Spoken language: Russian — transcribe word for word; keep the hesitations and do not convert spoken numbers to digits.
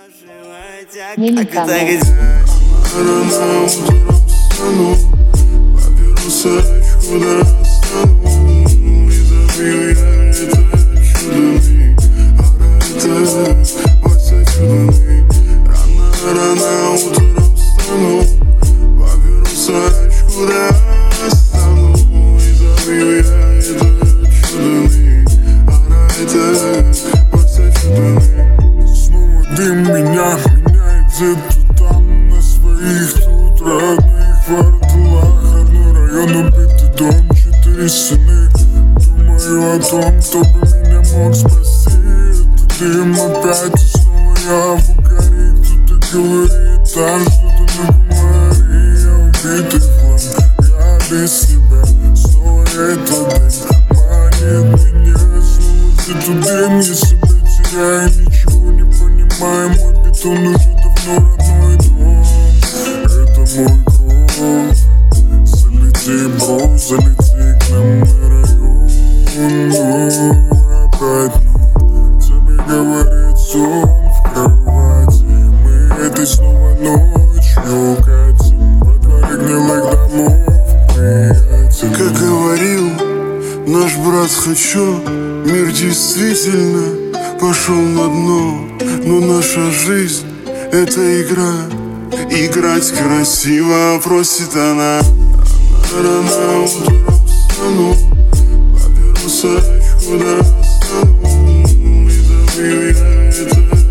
Меликаны. Рано утром встану, папиросочку достану и забью я этот чудный аромат, мой чудный. Рано-рано утром встану, папиросочку достану и забью я этот чудный аромат, мой чудный. Снова дым меня меняет где-то там на своих тут родных кварталах. Одной район, убитый дом, четыре стены. Думаю о том, кто бы меня мог спасти. Это дым опять, и снова я в угаре. Кто-то говорит, там что-то на комаре. Я убитый в хлам, я без тебя. Снова этот дым манит меня. Снова где-то дым, я себя теряю, ничего не понимаю. Мой бетон уже давно родной дом. Это мой кровь. Залети, бро, залети к нам на район. Ну, опять, ну, тебе говорит сон в кровати. Мы этой снова ночью катим во дворе гнилых домов, приятель. Как говорил наш брат Хочу, мир действительно пошел на дно. Но наша жизнь — это игра. Играть красиво просит она. Рано утром встану, папиросочку достану и забью я это.